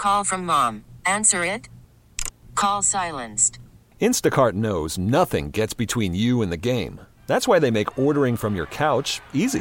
Call from mom. Answer it. Call silenced. Instacart knows nothing gets between you and the game. That's why they make ordering from your couch easy.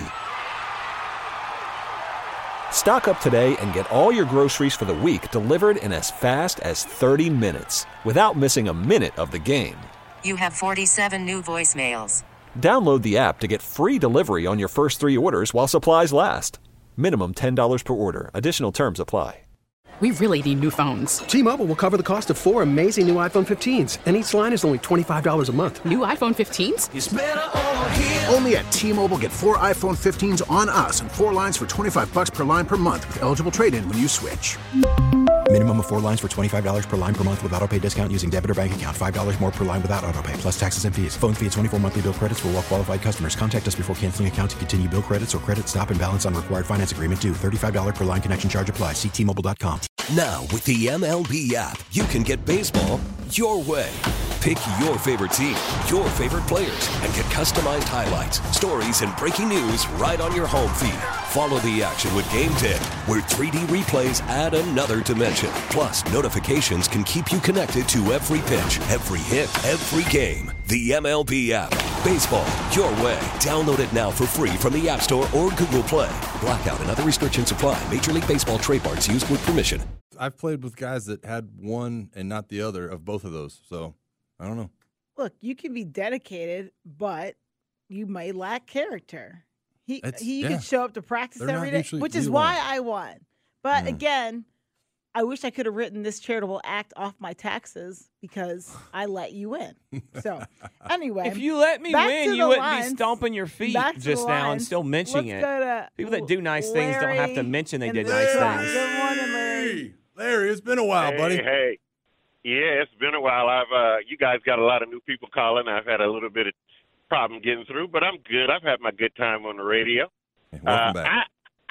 Stock up today and get all your groceries for the week delivered in as fast as 30 minutes without missing a minute of the game. You have 47 new voicemails. Download the app to get free delivery on your first 3 orders while supplies last. Minimum $10 per order. Additional terms apply. We really need new phones. T-Mobile will cover the cost of 4 amazing new iPhone 15s, and each line is only $25 a month. New iPhone 15s? It's better over here. Only at T-Mobile, get 4 iPhone 15s on us and 4 lines for $25 per line per month with eligible trade-in when you switch. Minimum of 4 lines for $25 per line per month with autopay discount using debit or bank account. $5 more per line without autopay, plus taxes and fees. Phone fee at 24 monthly bill credits for well-qualified customers. Contact us before canceling account to continue bill credits or credit stop and balance on required finance agreement due. $35 per line connection charge applies. See T-Mobile.com. Now, with the MLB app, you can get baseball your way. Pick your favorite team, your favorite players, and get customized highlights, stories, and breaking news right on your home feed. Follow the action with Game 10, where 3D replays add another dimension. Plus, notifications can keep you connected to every pitch, every hit, every game. The MLB app. Baseball your way. Download it now for free from the App Store or Google Play. Blackout and other restrictions apply. Major League Baseball trademarks used with permission. I've played with guys that had one and not the other of both of those, so I don't know. Look, you can be dedicated, but you may lack character. You can show up to practice every day, which is why I won. But again, I wish I could have written this charitable act off my taxes because I let you in. So, anyway. If you let me win, you wouldn't be stomping your feet just now and still mentioning it. People that do nice things don't have to mention they did nice things. Good morning, Larry. Larry, it's been a while, buddy. Hey. Yeah, it's been a while. You guys got a lot of new people calling. I've had a little bit of problem getting through, but I'm good. I've had my good time on the radio. Hey, welcome back.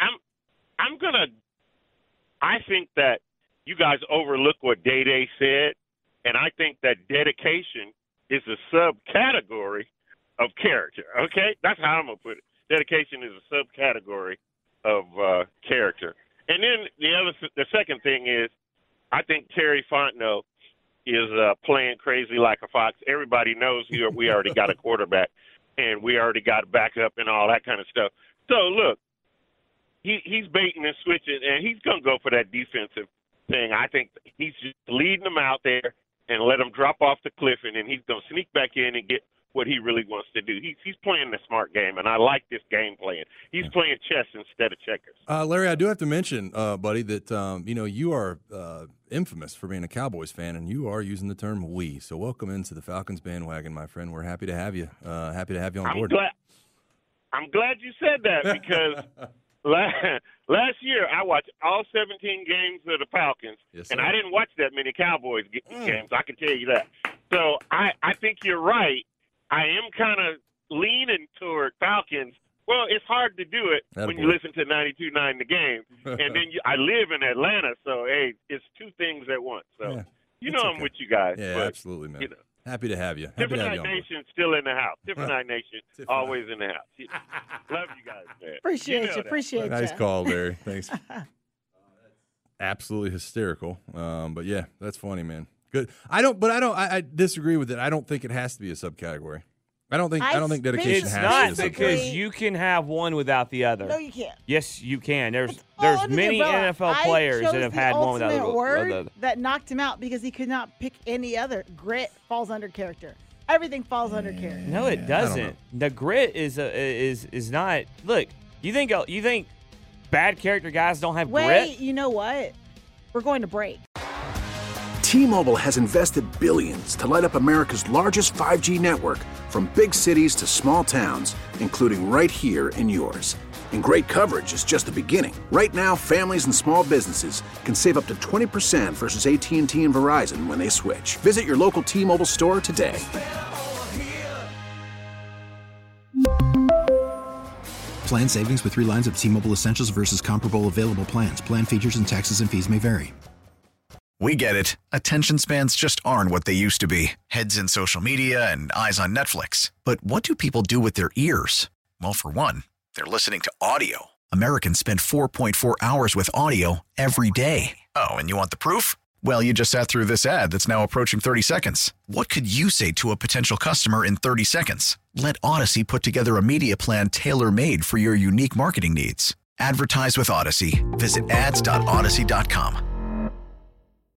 I think that you guys overlook what Day said, and I think that dedication is a subcategory of character. Okay, that's how I'm gonna put it. Dedication is a subcategory of character. And then the second thing is, I think Terry Fontenot is playing crazy like a fox. Everybody knows we already got a quarterback, and we already got a backup and all that kind of stuff. So look, he's baiting and switching, and he's gonna go for that defensive thing. I think he's just leading them out there and let them drop off the cliff, and then he's gonna sneak back in and get what he really wants to do. He's playing the smart game, and I like this game plan. He's playing chess instead of checkers. Larry, I do have to mention, buddy, that you are infamous for being a Cowboys fan, and you are using the term "we." So welcome into the Falcons bandwagon, my friend. We're happy to have you. Happy to have you on board. I'm glad you said that because last year I watched all 17 games of the Falcons, and I didn't watch that many Cowboys games. I can tell you that. So I think you're right. I am kind of leaning toward Falcons. Well, it's hard to do it when you listen to 92.9 The Game. And then I live in Atlanta, so, hey, it's two things at once. So, I'm with you guys. Yeah, but, absolutely, man. Happy to have you. Different Night Nation still in the house. Different Night Nation always in the house. Love you guys, man. Appreciate you. Nice call, Larry. Thanks. Absolutely hysterical. But, yeah, that's funny, man. Good. I disagree with it. I don't think it has to be a subcategory. I don't think dedication has to be a subcategory. It's not because you can have one without the other. No, you can't. Yes, you can. There's many NFL players that have had one without the other. That knocked him out because he could not pick any other. Grit falls under character. Everything falls under character. No, it doesn't. The grit is not. Look, you think bad character guys don't have grit? Wait, you know what? We're going to break. T-Mobile has invested billions to light up America's largest 5G network, from big cities to small towns, including right here in yours. And great coverage is just the beginning. Right now, families and small businesses can save up to 20% versus AT&T and Verizon when they switch. Visit your local T-Mobile store today. Plan savings with 3 lines of T-Mobile Essentials versus comparable available plans. Plan features and taxes and fees may vary. We get it. Attention spans just aren't what they used to be. Heads in social media and eyes on Netflix. But what do people do with their ears? Well, for one, they're listening to audio. Americans spend 4.4 hours with audio every day. Oh, and you want the proof? Well, you just sat through this ad that's now approaching 30 seconds. What could you say to a potential customer in 30 seconds? Let Odyssey put together a media plan tailor-made for your unique marketing needs. Advertise with Odyssey. Visit ads.odyssey.com.